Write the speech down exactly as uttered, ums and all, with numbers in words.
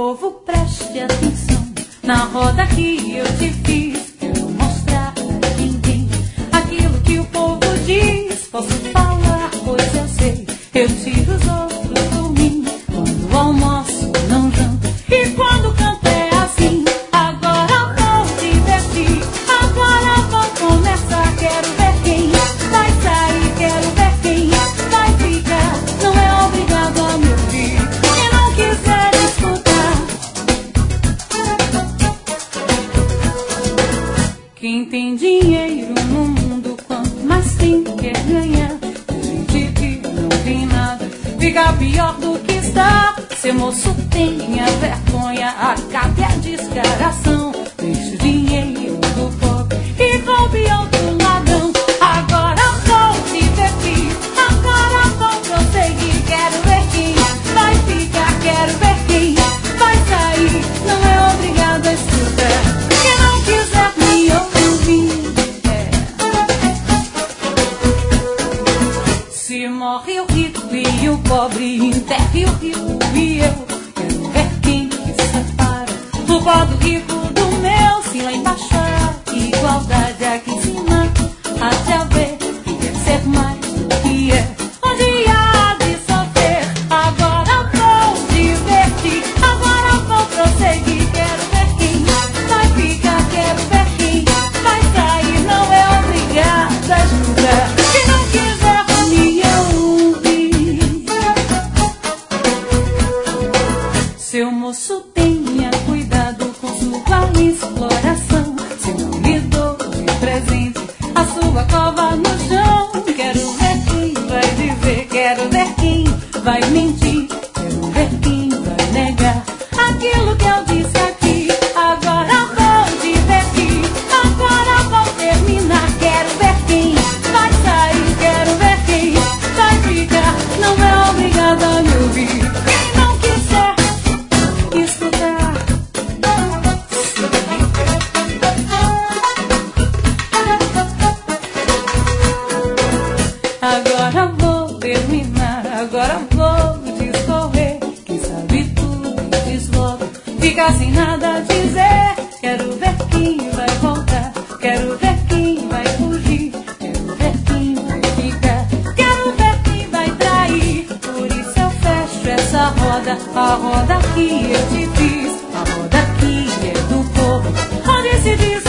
povo, preste atenção na roda que eu te fiz. Quero mostrar a ninguém aquilo que o povo diz. Posso falar, pois eu sei. Eu tiro os outros por mim. Quando almoço, não janto. E quando canto é assim. Agora vou divertir. Agora vou começar. Quero ver quem vai sair. Quero ver quem vai ficar. Não é obrigado a me ouvir. Quem não quiser escutar. Quem tem dinheiro no mundo, quanto mais tem, quer ganhar. Gente que não tem nada, fica pior do que está. Seu moço, tenha vergonha, acabe a descaração. Deixe o dinheiro do pobre e roube outro ladrão. Agora vou divertir, agora vou prosseguir. Quero ver quem vai ficar, quero ver quem vai sair. Não é obrigado a escutar. Quem não quiser me ouvir, é. Se morre o rico e o pobre, enterre o rico e eu. Quero ver quem que separa o pó do rico do meu. Se lá embaixo há igualdade, aqui em cima há de haver. Quem quer ser mais do que é, onde há de sofrer. Agora vou divertir, agora vou prosseguir. Quero ver quem vai ficar, quero ver quem vai sair. Não é obrigado a julgar. Quem não quiser me ouvir. Seu moço, tenha cuidado com sua exploração. Se não lhe dou de presente a sua cova no chão. Quero ver quem vai dizer, quero ver quem vai mentir. Quero ver quem vai negar aquilo que eu disse aqui. Agora vou divertir, agora vou terminar. Quero ver quem vai sair, quero ver quem vai ficar. Não é obrigado a me ouvir. Quem não quiser escutar. Agora vou terminar, agora vou discorrer. Quem sabe tudo diz logo, fica sem nada a dizer. Quero ver quem vai voltar, quero ver quem vai fugir. Quero ver quem vai ficar, quero ver quem vai trair. Por isso eu fecho essa roda, a roda que eu te fiz. A roda que é do povo, onde se diz